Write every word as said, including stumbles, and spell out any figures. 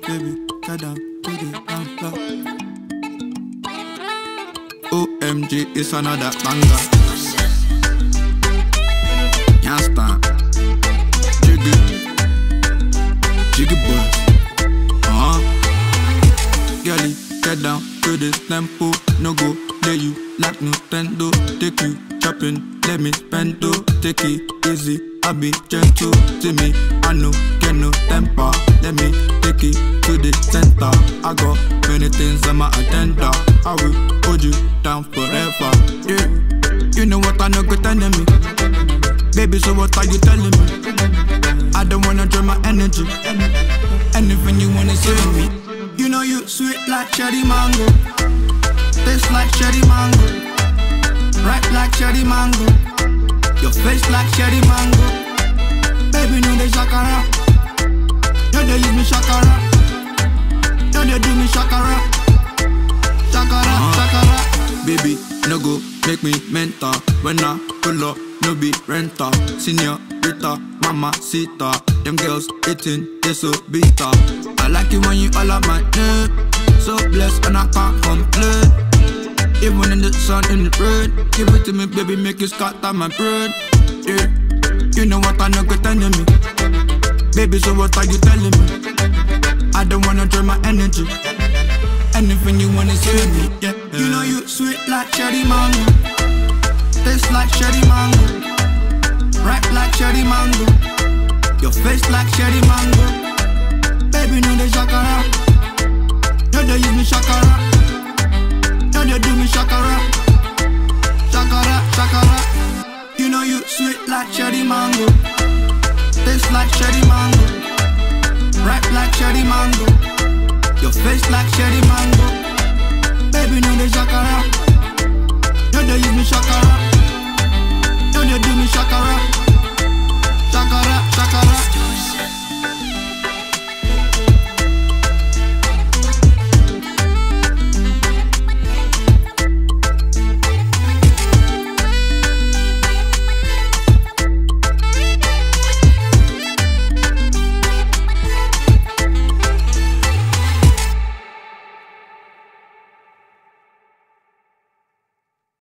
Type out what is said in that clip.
baby, get down to the dance floor. O M G, it's another banger. Can't stop. Jiggy, jiggy boy. Uh huh. Girlie, get down to this tempo. No go, lay you like Nintendo. Take you chopping, let me spend though. Take it easy, I be gentle. See me, I know, get no temper. Let me take it to the center. I got many things on my agenda. I will hold you down forever. Yeah, you know what I know good enemy. Baby, so what are you telling me? I don't wanna drain my energy. Anything you wanna say to me. You know you sweet like cherry mango. Taste like cherry mango. Ripe like cherry mango. Your face like cherry mango. Baby, no they shakara. No they use me shakara. No they do me shakara. Shakara, shakara. Baby, no go make me mental. When I pull up, no be renter. Senior, Rita, Mama, Sita. Them girls eating, they so bitter. I like it when you all up my name. So blessed and I can't complain. Even in the sun, in the rain. Give it to me, baby, make you scatter my brain. Yeah, you know what I know good enemy. Baby, so what are you telling me? I don't wanna drain my energy. Anything you wanna say to me, yeah. You know you sweet like cherry mango. Taste like cherry mango. Ripe like cherry mango. Your face like cherry mango. Baby, no they shakara. No they use me shakara. No they do me shakara. Shakara, shakara. You know you sweet like cherry mango. Taste like cherry mango. Ripe like cherry mango. Your face like cherry mango. Baby, no they shakara. No they use me shakara.